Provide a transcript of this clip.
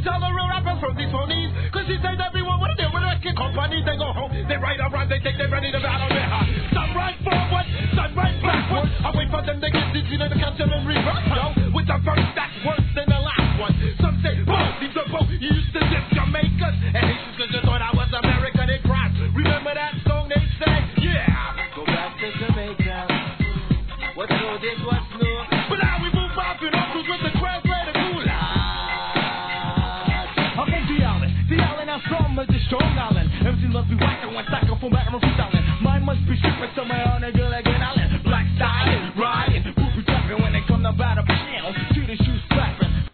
tell the real rappers from these phonies. Cause she said everyone wanna deal with a record company. They go home, they ride around, they think they're ready to battle their heart. Some right forward, some right backward. I wait for them to get dizzy, to catch them in reverse, yo. With the verse that's worse than the last one. Some say, both, these are both. You used to dip Jamaicans and Haitians cause you thought I was American. They cried. Remember that song they said? Yeah. Go back to Jamaica. What's new, this what's new. But now we move out and uncles with the translator cooler. I'm from the island, I'm from the strong island. MC must be whacking one cycle from Baton Rouge Island. Mine must be stripping somewhere on a good like an island. Black style, riding, poopy trapping when they come to battle. To the shoes